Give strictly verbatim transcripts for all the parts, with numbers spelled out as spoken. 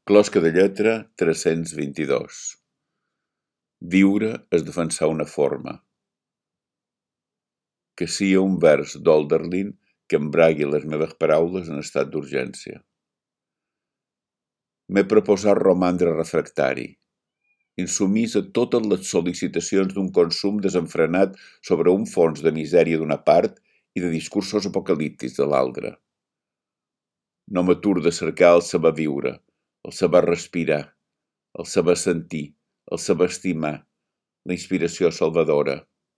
Closca de lletra tres-cents vint-i-dos. Viure és defensar una forma. Que sia un vers d'Hölderlin que embragui les meves paraules en estat d'urgència. M'he proposat romandre refractari, insumís a totes les sol·licitacions d'un consum desenfrenat sobre un fons de misèria d'una part i de discursos apocalíptics de l'altra. No m'atur de cercar el saber viure, el saber respirar, el saber sentir, el saber estimar, la inspiració salvadora.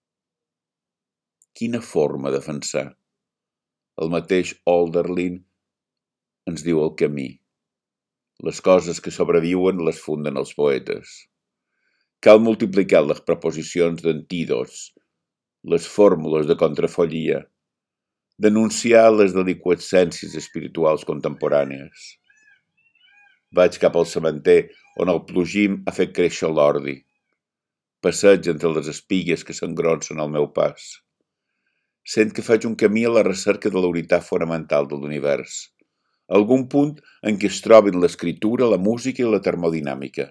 Quina forma defensar? El mateix Hölderlin ens diu el camí. Les coses que sobreviuen les funden els poetes. Cal multiplicar les proposicions d'antídots, les fórmules de contrafollia, denunciar les deliqüescències espirituals contemporànies. Vaig cap al cementer on el plugim ha fet créixer l'ordi. Passeig entre les espigues que s'engronsen al meu pas. Sent que faig un camí a la recerca de la unitat fonamental de l'univers, algun punt en què es trobin l'escriptura, la música i la termodinàmica.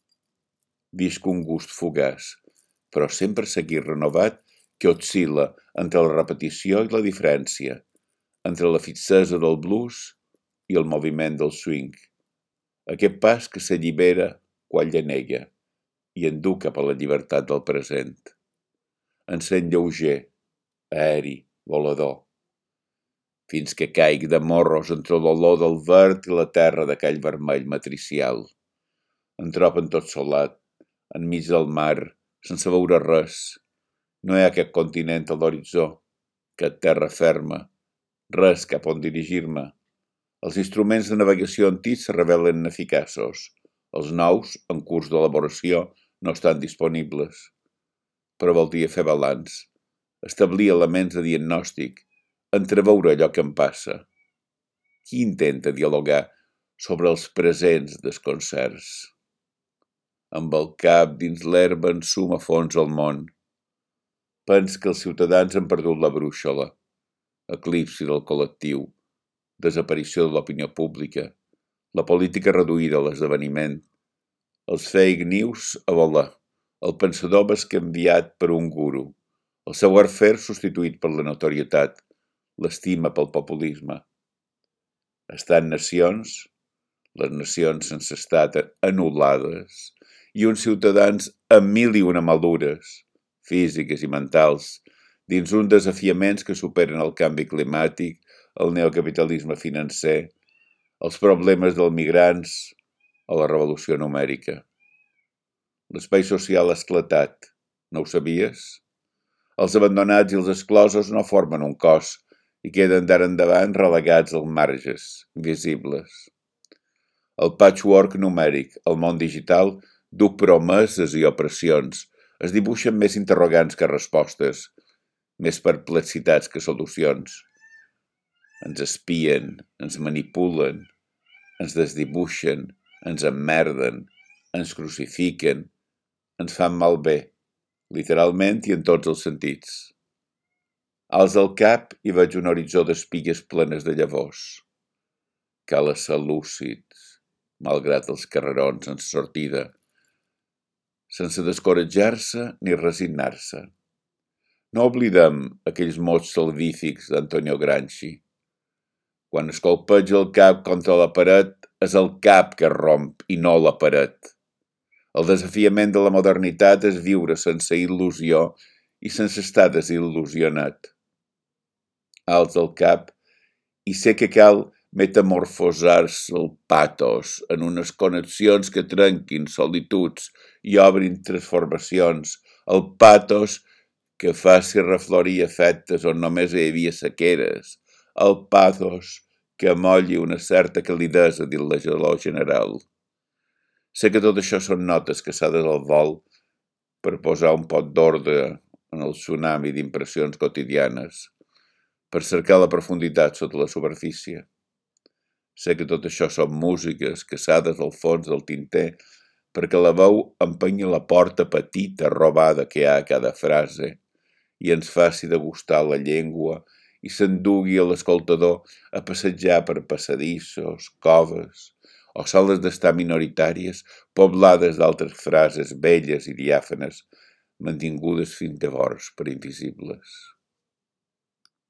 Visc un gust fugaç, però sempre seguit renovat, que oscil·la entre la repetició i la diferència, entre la fixesa del blues i el moviment del swing. Aquest pas que s'allibera quan llenega i endú cap a la llibertat del present. Encén lleuger, aeri, volador, fins que caigui de morros entre l'olor del verd i la terra d'aquell vermell matricial. Em troben tot solat, enmig del mar, sense veure res. No hi ha cap continent a l'horitzó, cap terra ferma, res cap on dirigir-me. Els instruments de navegació antics se revelen ineficaços. Els nous, en curs d'elaboració, no estan disponibles. Però voldria fer balanç, establir elements de diagnòstic, entreveure allò que em passa. Qui intenta dialogar sobre els presents desconcerts? Amb el cap dins l'herba en suma fons al món. Pens que els ciutadans han perdut la brúixola, eclipsi del col·lectiu, desaparició de l'opinió pública, la política reduïda a l'esdeveniment, els fake news a volar, el pensador bescanviat per un guru, el savoir-faire substituït per la notorietat, l'estima pel populisme. Estan nacions, les nacions sense estat anul·lades, i uns ciutadans amb mil i una malures, físiques i mentals, dins uns desafiaments que superen el canvi climàtic, el neocapitalisme financer, els problemes dels migrants o la revolució numèrica. L'espai social ha esclatat, no ho sabies? Els abandonats i els exclosos no formen un cos i queden d'ara endavant relegats als marges, invisibles. El patchwork numèric, el món digital, du promeses i opressions, es dibuixen més interrogants que respostes, més perplexitats que solucions. Ens espien, ens manipulen, ens desdibuixen, ens emmerden, ens crucifiquen, ens fan malbé, literalment i en tots els sentits. Alç el cap i veig un horitzó d'espigues plenes de llavors. Cal ser lúcids, malgrat els carrerons en sortida, sense descoratjar-se ni resignar-se. No oblidem aquells mots salvífics d'Antonio Gramsci. Quan es colpeja el cap contra la paret, és el cap que romp i no la paret. El desafiament de la modernitat és viure sense il·lusió i sense estar desil·lusionat. Alç el cap i sé que cal metamorfosar-se el patos en unes connexions que trenquin solituds i obrin transformacions, el patos que faci reflorir efectes on només hi havia sequeres, el patos que amolli una certa calidesa dins la gelor general. Sé que tot això són notes caçades al vol per posar un pot d'ordre en el tsunami d'impressions quotidianes, per cercar la profunditat sota la superfície. Sé que tot això són músiques caçades al fons del tinter perquè la veu empenyi la porta petita robada que hi ha a cada frase i ens faci degustar la llengua i s'endugui a l'escoltador a passejar per passadissos, coves, o soles d'estar minoritàries, poblades d'altres frases belles i diàfanes, mantingudes fins llavors per invisibles.